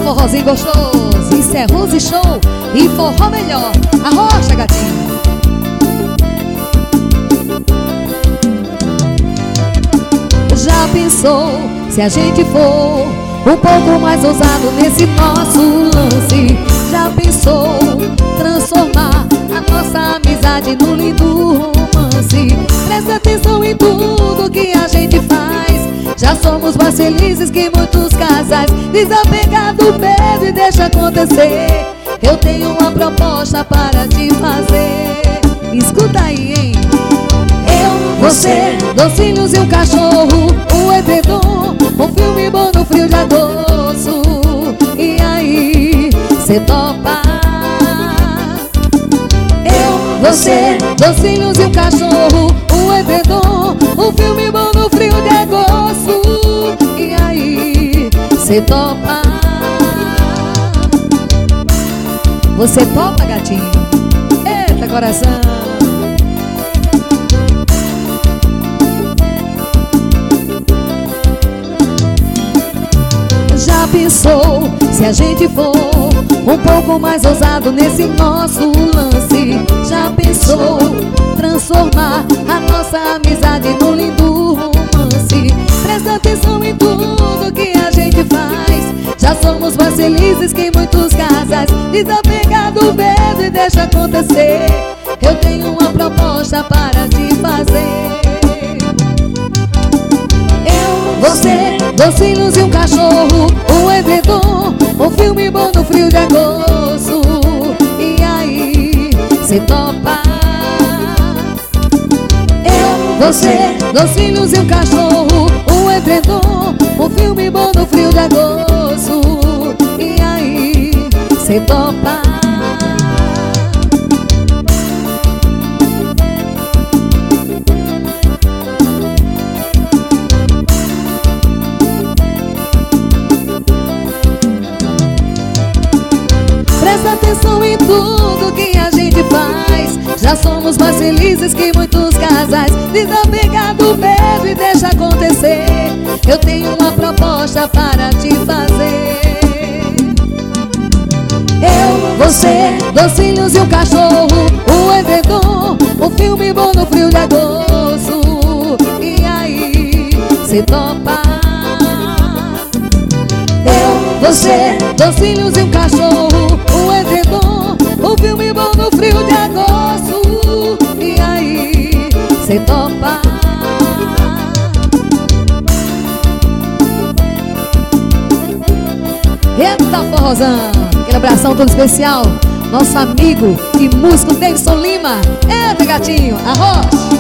forrozinho gostoso. Isso é Rose Show e forró melhor. Arrocha, gatinho. Já pensou se a gente for um pouco mais ousado nesse nosso lance? Já pensou transformar a nossa amizade num lindo romance? Presta atenção em tudo que a gente faz. Já somos mais felizes que muitos casais. Desapega do medo e deixa acontecer. Eu tenho uma proposta para te fazer. Escuta aí, hein? Eu, você, docinhos e um cachorro, um edredom, um filme bom no frio de agosto. E aí, cê topa? Eu, você, docinhos e um cachorro, um edredom, um filme bom no frio de agosto. E aí, cê topa? Você topa, gatinho? Eita, coração! Já pensou se a gente for um pouco mais ousado nesse nosso lance? Já pensou transformar a nossa amizade num lindo romance? Presta atenção em tudo que a gente faz. Já somos mais felizes que muitos casais. Desapega do medo e deixa acontecer. Eu tenho uma proposta para te fazer. Eu, você, docinhos e um cachorro, um edredom, um filme bom no frio de agosto. E aí, cê topa? Eu, você, docinhos e um cachorro, um edredom, um filme bom no frio de agosto. E aí, cê topa? Presta atenção em tudo que a gente faz. Já somos mais felizes que muitos casais. Desapega do medo e deixa acontecer. Eu tenho uma proposta para te fazer. Eu, você, docinhos e um cachorro, um edredom, um filme bom no frio de agosto. E aí, cê topa? Eu, você, docinhos e um cachorro, um edredom, um filme bom no frio de agosto. E aí, cê topa? Eita, forrozão! Aquele abração todo especial. Nosso amigo e músico Davidson Lima. Eita, gatinho, arroz!